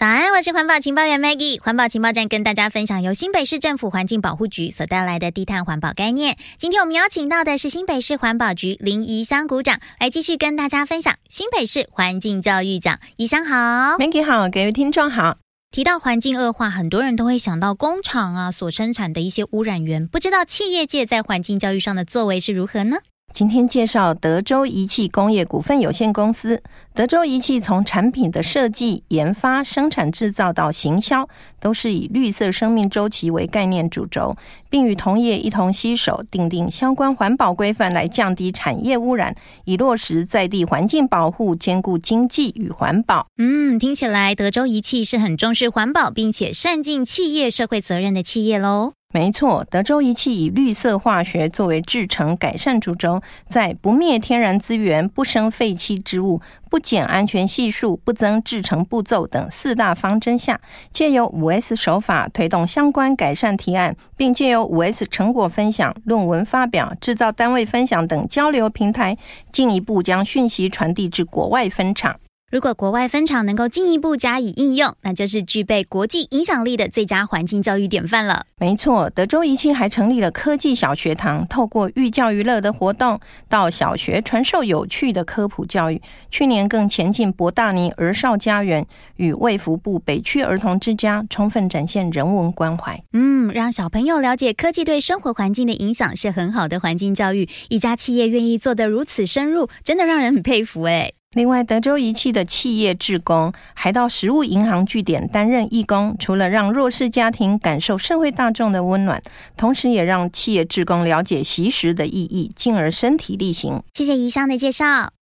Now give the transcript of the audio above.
早安，我是环保情报员 Maggie。环保情报站跟大家分享由新北市政府环境保护局所带来的低碳环保概念。今天我们邀请到的是新北市环保局林怡香股长，来继续跟大家分享新北市环境教育奖。怡香好。 Maggie 好，各位听众好。 提到环境恶化，很多人都会想到工厂啊所生产的一些污染源，不知道企业界在环境教育上的作为是如何呢？ 今天介绍德州仪器工业股份有限公司。德州仪器从产品的设计、研发、生产制造到行销，都是以绿色生命周期为概念主轴，并与同业一同携手订定相关环保规范，来降低产业污染，以落实在地环境保护，兼顾经济与环保。 听起来德州仪器是很重视环保，并且善尽企业社会责任的企业咯。 没错，德州仪器以绿色化学作为制程改善主轴，在不灭天然资源、不生废弃之物、不减安全系数、不增制程步骤等4大方针下，借由 5S 手法推动相关改善提案，并借由 5S 成果分享、论文发表、制造单位分享等交流平台，进一步将讯息传递至国外分厂。 如果国外分厂能够进一步加以应用，那就是具备国际影响力的最佳环境教育典范了。 没错，德州仪器还成立了科技小学堂，透过寓教于乐的活动，到小学传授有趣的科普教育。去年更前进博大尼儿少家园，与卫福部北区儿童之家，充分展现人文关怀。 让小朋友了解科技对生活环境的影响，是很好的环境教育。一家企业愿意做得如此深入，真的让人很佩服耶。 另外，德州仪器的企业志工还到食物银行据点担任义工，除了让弱势家庭感受社会大众的温暖，同时也让企业志工了解惜食的意义，进而身体力行。 谢谢怡香的介绍。